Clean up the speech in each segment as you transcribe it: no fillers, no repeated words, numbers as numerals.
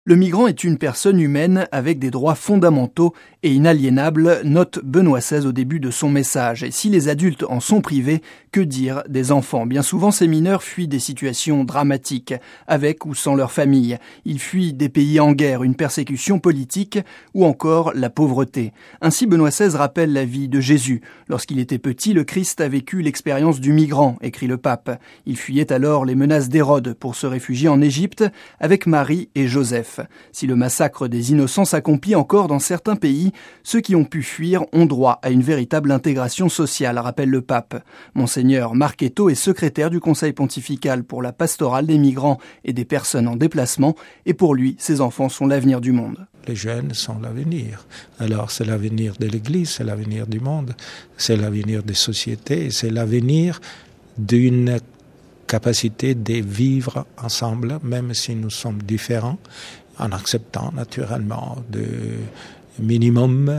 Le migrant est une personne humaine avec des droits fondamentaux et inaliénables, note Benoît XVI au début de son message. Et si les adultes en sont privés, que dire des enfants ? Bien souvent, ces mineurs fuient des situations dramatiques, avec ou sans leur famille. Ils fuient des pays en guerre, une persécution politique ou encore la pauvreté. Ainsi, Benoît XVI rappelle la vie de Jésus. Lorsqu'il était petit, le Christ a vécu l'expérience du migrant, écrit le pape. Il fuyait alors les menaces d'Hérode pour se réfugier en Égypte avec Marie et Joseph. Si le massacre des innocents s'accomplit encore dans certains pays, ceux qui ont pu fuir ont droit à une véritable intégration sociale, rappelle le pape. Monseigneur Marchetto est secrétaire du Conseil pontifical pour la pastorale des migrants et des personnes en déplacement, et pour lui, ces enfants sont l'avenir du monde. Les jeunes sont l'avenir. Alors c'est l'avenir de l'Église, c'est l'avenir du monde, c'est l'avenir des sociétés, c'est l'avenir d'une capacité de vivre ensemble, même si nous sommes différents, en acceptant naturellement de minimum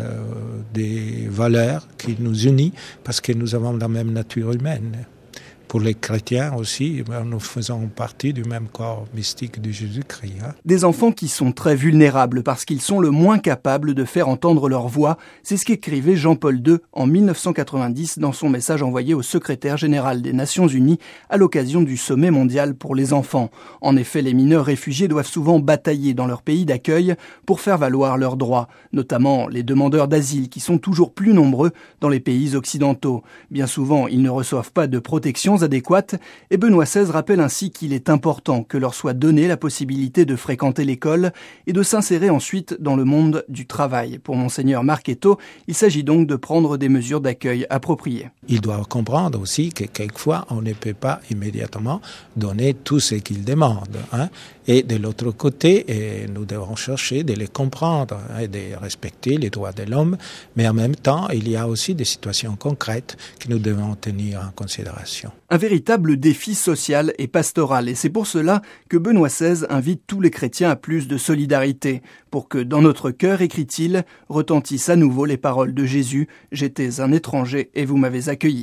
des valeurs qui nous unissent parce que nous avons la même nature humaine. Pour les chrétiens aussi, nous faisons partie du même corps mystique de Jésus-Christ. Des enfants qui sont très vulnérables parce qu'ils sont le moins capables de faire entendre leur voix, c'est ce qu'écrivait Jean-Paul II en 1990 dans son message envoyé au secrétaire général des Nations Unies à l'occasion du sommet mondial pour les enfants. En effet, les mineurs réfugiés doivent souvent batailler dans leur pays d'accueil pour faire valoir leurs droits, notamment les demandeurs d'asile qui sont toujours plus nombreux dans les pays occidentaux. Bien souvent, ils ne reçoivent pas de protection adéquates, et Benoît XVI rappelle ainsi qu'il est important que leur soit donnée la possibilité de fréquenter l'école et de s'insérer ensuite dans le monde du travail. Pour Monseigneur Marchetto, il s'agit donc de prendre des mesures d'accueil appropriées. Ils doivent comprendre aussi que quelquefois on ne peut pas immédiatement donner tout ce qu'ils demandent. Et de l'autre côté, nous devons chercher de les comprendre et de respecter les droits de l'homme, mais en même temps, il y a aussi des situations concrètes que nous devons tenir en considération. Un véritable défi social et pastoral, et c'est pour cela que Benoît XVI invite tous les chrétiens à plus de solidarité, pour que dans notre cœur, écrit-il, retentissent à nouveau les paroles de Jésus « J'étais un étranger et vous m'avez accueilli ».